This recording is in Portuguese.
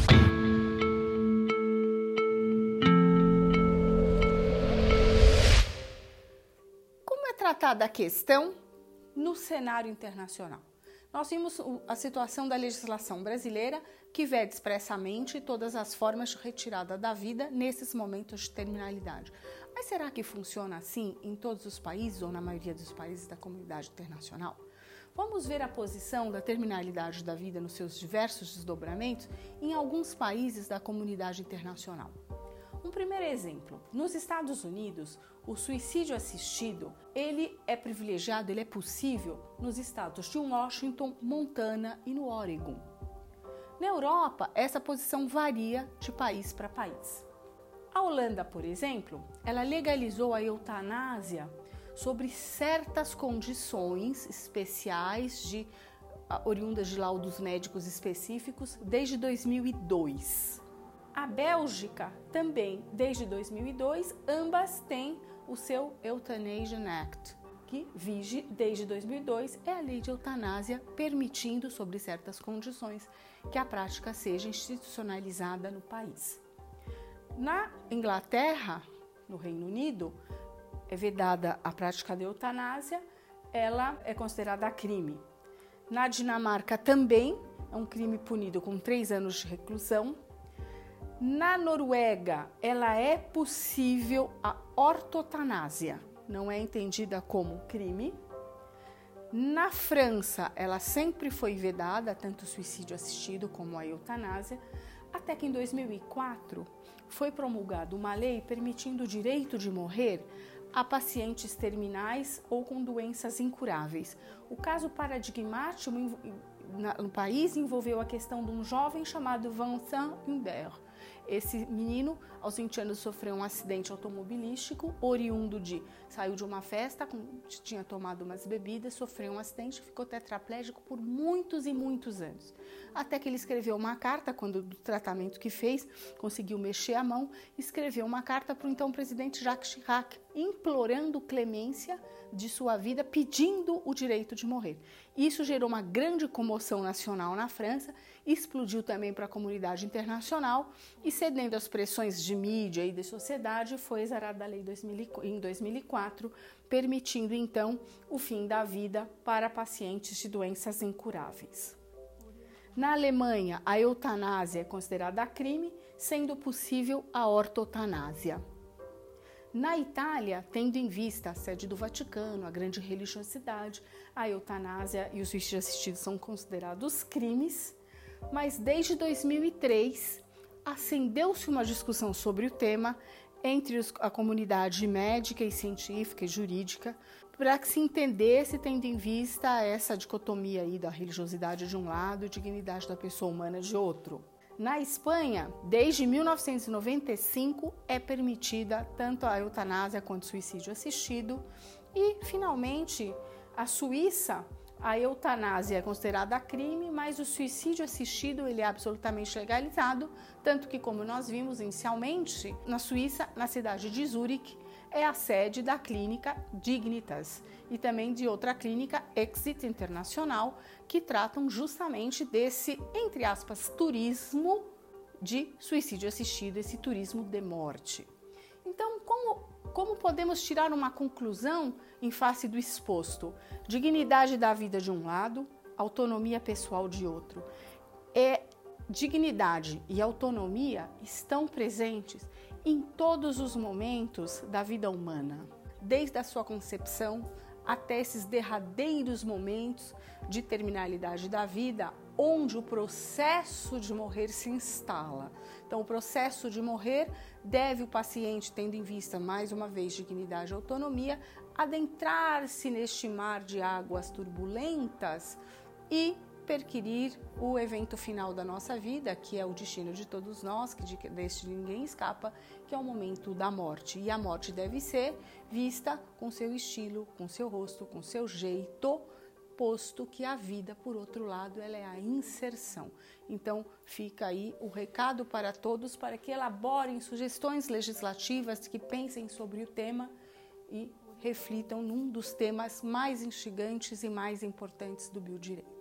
Como é tratada a questão no cenário internacional? Nós vimos a situação da legislação brasileira, que vede expressamente todas as formas de retirada da vida nesses momentos de terminalidade. Mas será que funciona assim em todos os países ou na maioria dos países da comunidade internacional? Vamos ver a posição da terminalidade da vida nos seus diversos desdobramentos em alguns países da comunidade internacional. Um primeiro exemplo, nos Estados Unidos, o suicídio assistido, ele é privilegiado, ele é possível nos estados de Washington, Montana e no Oregon. Na Europa, essa posição varia de país para país. A Holanda, por exemplo, ela legalizou a eutanásia sobre certas condições especiais oriundas de laudos médicos específicos desde 2002. A Bélgica também, desde 2002, ambas têm o seu Euthanasia Act, que vige desde 2002, é a lei de eutanásia, permitindo, sob certas condições, que a prática seja institucionalizada no país. Na Inglaterra, no Reino Unido, é vedada a prática da eutanásia, ela é considerada crime. Na Dinamarca também é um crime punido com 3 anos de reclusão. Na Noruega, ela é possível a ortotanásia, não é entendida como crime. Na França, ela sempre foi vedada, tanto o suicídio assistido como a eutanásia, até que em 2004 foi promulgada uma lei permitindo o direito de morrer a pacientes terminais ou com doenças incuráveis. O caso paradigmático no país envolveu a questão de um jovem chamado Vincent Humbert. Esse menino, aos 20 anos, sofreu um acidente automobilístico, oriundo saiu de uma festa, tinha tomado umas bebidas, sofreu um acidente, ficou tetraplégico por muitos e muitos anos. Até que ele escreveu uma carta, quando do tratamento que fez, conseguiu mexer a mão, escreveu uma carta para o então presidente Jacques Chirac, implorando clemência de sua vida, pedindo o direito de morrer. Isso gerou uma grande comoção nacional na França, explodiu também para a comunidade internacional e, cedendo às pressões de mídia e de sociedade, foi exarada a lei em 2004, permitindo então o fim da vida para pacientes de doenças incuráveis. Na Alemanha, a eutanásia é considerada crime, sendo possível a ortotanásia. Na Itália, tendo em vista a sede do Vaticano, a grande religiosidade, a eutanásia e o suicídio assistido são considerados crimes, mas desde 2003 acendeu-se uma discussão sobre o tema entre a comunidade médica e científica e jurídica para que se entendesse, tendo em vista essa dicotomia aí da religiosidade de um lado e dignidade da pessoa humana de outro. Na Espanha, desde 1995, é permitida tanto a eutanásia quanto o suicídio assistido. E, finalmente, a Suíça, a eutanásia é considerada crime, mas o suicídio assistido ele é absolutamente legalizado, tanto que, como nós vimos inicialmente, na Suíça, na cidade de Zurique, é a sede da clínica Dignitas e também de outra clínica, Exit Internacional, que tratam justamente desse, entre aspas, turismo de suicídio assistido, esse turismo de morte. Então, como podemos tirar uma conclusão em face do exposto? Dignidade da vida de um lado, autonomia pessoal de outro. Dignidade e autonomia estão presentes em todos os momentos da vida humana, desde a sua concepção até esses derradeiros momentos de terminalidade da vida, onde o processo de morrer se instala. Então, o processo de morrer deve o paciente, tendo em vista, mais uma vez, dignidade e autonomia, adentrar-se neste mar de águas turbulentas e perquirir o evento final da nossa vida, que é o destino de todos nós, que deste ninguém escapa, que é o momento da morte. E a morte deve ser vista com seu estilo, com seu rosto, com seu jeito, posto que a vida, por outro lado, ela é a inserção. Então, fica aí o recado para todos, para que elaborem sugestões legislativas, que pensem sobre o tema e reflitam num dos temas mais instigantes e mais importantes do biodireito.